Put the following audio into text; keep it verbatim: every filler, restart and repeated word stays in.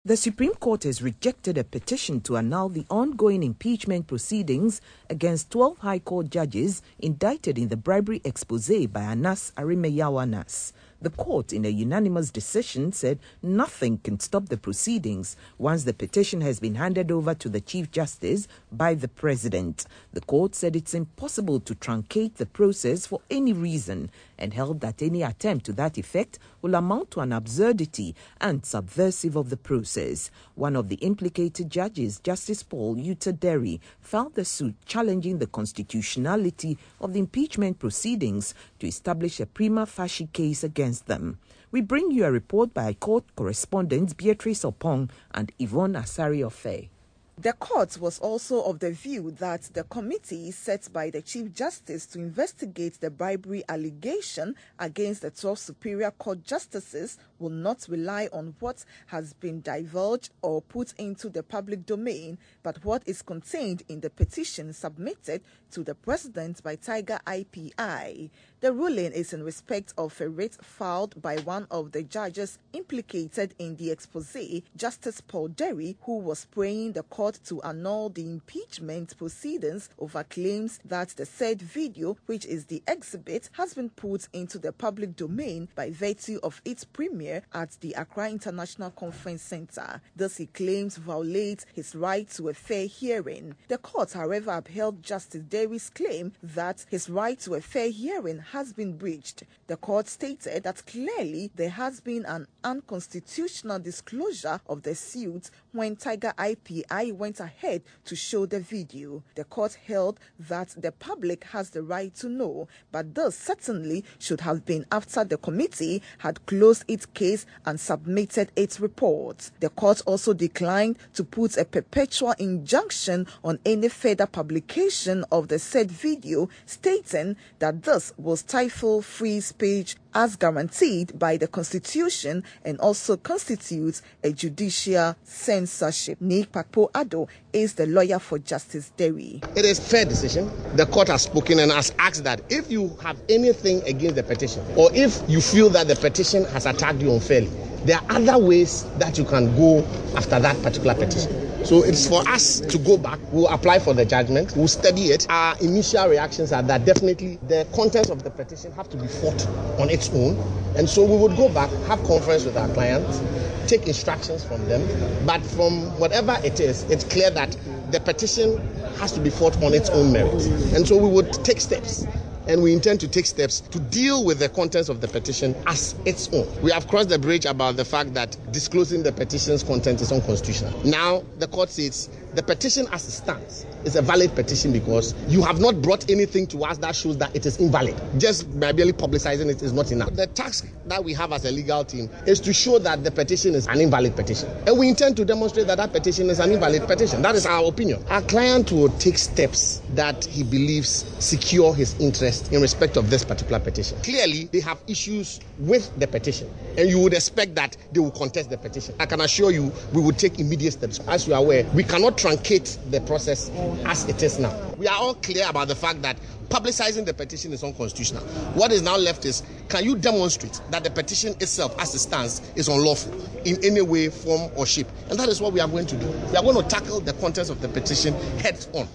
The Supreme Court has rejected a petition to annul the ongoing impeachment proceedings against twelve High Court judges indicted in the bribery expose by Anas Aremeyaw Anas. The court, in a unanimous decision, said nothing can stop the proceedings once the petition has been handed over to the Chief Justice by the President. The court said it's impossible to truncate the process for any reason and held that any attempt to that effect will amount to an absurdity and subversive of the process. One of the implicated judges, Justice Paul Yuta Derry, filed the suit challenging the constitutionality of the impeachment proceedings to establish a prima facie case against them. We bring you a report by court correspondents Beatrice Opong and Yvonne Asari-Ofe. The court was also of the view that the committee set by the Chief Justice to investigate the bribery allegation against the twelve Superior Court justices will not rely on what has been divulged or put into the public domain, but what is contained in the petition submitted to the President by Tiger I P I. The ruling is in respect of a writ filed by one of the judges implicated in the expose, Justice Paul Derry, who was praying the court to annul the impeachment proceedings over claims that the said video, which is the exhibit, has been put into the public domain by virtue of its premiere at the Accra International Conference Center. This, he claims, violates his right to a fair hearing. The court, however, upheld Justice Derry's claim that his right to a fair hearing has been breached. The court stated that clearly there has been an unconstitutional disclosure of the suit when Tiger I P I went ahead to show the video. The court held that the public has the right to know, but this certainly should have been after the committee had closed its case and submitted its report. The court also declined to put a perpetual injunction on any further publication of the said video, stating that this will stifle free speech as guaranteed by the Constitution and also constitutes a judicial censorship. Nick Pakpo-Addo is the lawyer for Justice Derry. It is a fair decision. The court has spoken and has asked that if you have anything against the petition, or if you feel that the petition has attacked you unfairly, there are other ways that you can go after that particular petition. So it's for us to go back. We'll apply for the judgment. We'll study it. Our initial reactions are that definitely the contents of the petition have to be fought on its own. And so we would go back, have conference with our clients, take instructions from them. But from whatever it is, it's clear that the petition has to be fought on its own merit. And so we would take steps. And we intend to take steps to deal with the contents of the petition as its own. We have crossed the bridge about the fact that disclosing the petition's content is unconstitutional. Now, the court says the petition as it stands is a valid petition because you have not brought anything to us that shows that it is invalid. Just by merely publicizing it is not enough. The task that we have as a legal team is to show that the petition is an invalid petition. And we intend to demonstrate that that petition is an invalid petition. That is our opinion. Our client will take steps that he believes secure his interest in respect of this particular petition. Clearly, they have issues with the petition, and you would expect that they will contest the petition. I can assure you, we will take immediate steps. As you are aware, we cannot truncate the process as it is now. We are all clear about the fact that publicizing the petition is unconstitutional. What is now left is, can you demonstrate that the petition itself, as it stands, is unlawful in any way, form, or shape? And that is what we are going to do. We are going to tackle the contents of the petition heads on.